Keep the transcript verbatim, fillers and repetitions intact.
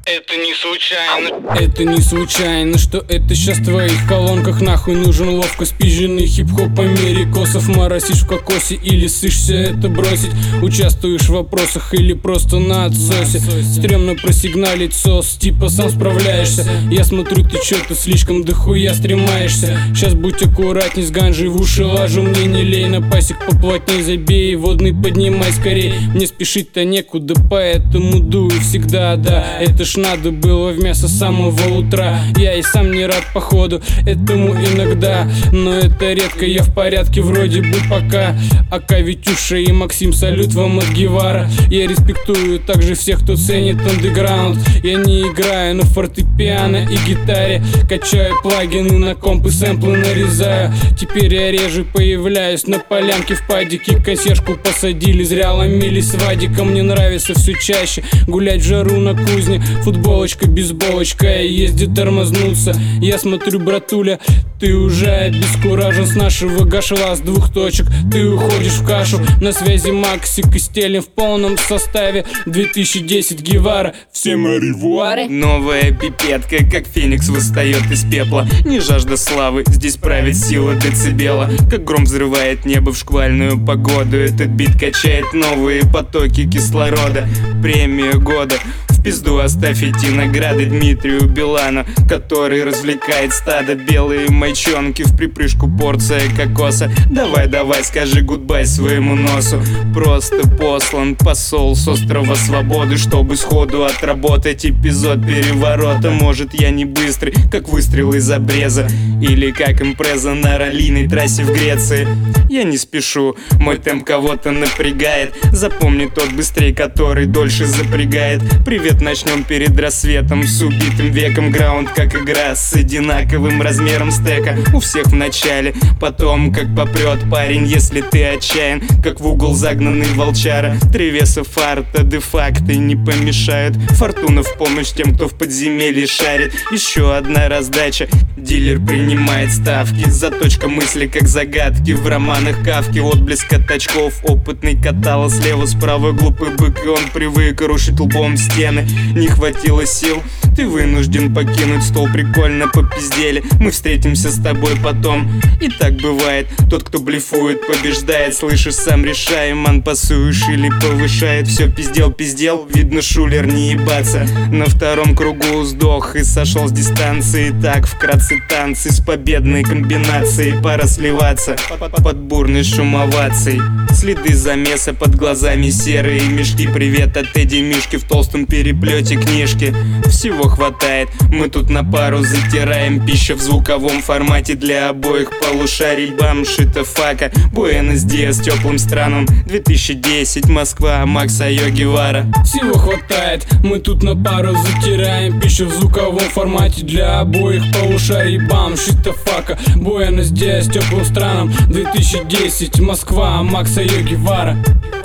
Это не случайно. Это не случайно, что это сейчас в твоих колонках. Нахуй нужен ловко спизженный хип-хоп по мере косов. Моросишь в кокосе или сышься это бросить. Участвуешь в вопросах или просто на отсосе. Стремно просигналить сос, типа сам справляешься. Я смотрю, ты чё-то слишком дохуя стремаешься. Сейчас будь аккуратней с ганжей в уши лажу. Мне не лей, на пасек поплотней забей. Водный поднимай скорей, мне спешить-то некуда. Поэтому дую всегда, да. Это ж надо было в мясо с самого утра. Я и сам не рад походу этому иногда, но это редко, я в порядке вроде бы пока. Ака, Витюша и Максим, салют вам от Гевара. Я респектую также всех, кто ценит андеграунд. Я не играю на фортепиано и гитаре, качаю плагины на комп и сэмплы нарезаю. Теперь я реже появляюсь на полянке в падике. Консьержку посадили, зря ломили с Вадиком. Мне нравится все чаще гулять в жару на кузне. Футболочка, бейсболочка, ездит тормознуться. Я смотрю, братуля, ты уже обескуражен. С нашего гашла с двух точек ты уходишь в кашу. На связи Максик и Стелин в полном составе. две тысячи десять Гевара, всем аривуаре. Новая пипетка, как феникс, восстает из пепла. Не жажда славы, здесь правит сила децибела. Как гром взрывает небо в шквальную погоду. Этот бит качает новые потоки кислорода. Премия года. В пизду оставь эти награды Дмитрию Билану, который развлекает стадо. Белые мальчонки в припрыжку, порция кокоса. Давай, давай, скажи гудбай своему носу. Просто послан посол с острова свободы, чтобы сходу отработать эпизод переворота. Может, я не быстрый, как выстрел из обреза, или как импреза на раллийной трассе в Греции. Я не спешу, мой темп кого-то напрягает. Запомни тот быстрей, который дольше запрягает. Привет, начнем перед рассветом с убитым веком. Граунд как игра с одинаковым размером стека. У всех в начале, потом как попрет парень, если ты отчаян, как в угол загнанный волчара. Три веса фарта де-факто не помешают. Фортуна в помощь тем, кто в подземелье шарит. Еще одна раздача, дилер принимает ставки. Заточка мысли как загадки в романах Кавки. Отблеск от очков, опытный катала слева, справа глупый бык, и он привык рушить лбом стены. Не хватило сил, ты вынужден покинуть стол. Прикольно попиздели, мы встретимся с тобой потом. И так бывает, тот, кто блефует, побеждает. Слышишь, сам решай, ман, пасуешь или повышает. Все пиздел, пиздел, видно, шулер, не ебаться. На втором кругу сдох и сошел с дистанции. Так, вкратце танцы с победной комбинацией. Пора сливаться под бурный шум оваций. Следы замеса под глазами, серые мешки. Привет от Эдди Мишки в толстом переплете книжки. Всего хватает, мы тут на пару затираем. Пища в звуковом формате для обоих полушарий. Бам, шита фака, Буэнос-Диас теплым странам. две тысячи десять, Москва, Макс Айо Гевара. Всего хватает, мы тут на пару затираем. Пища в звуковом формате для обоих полушарий. Бам, шита фака, Буэнос-Диас теплым странам. две тысячи десять, Москва, Макс Айо Гевара.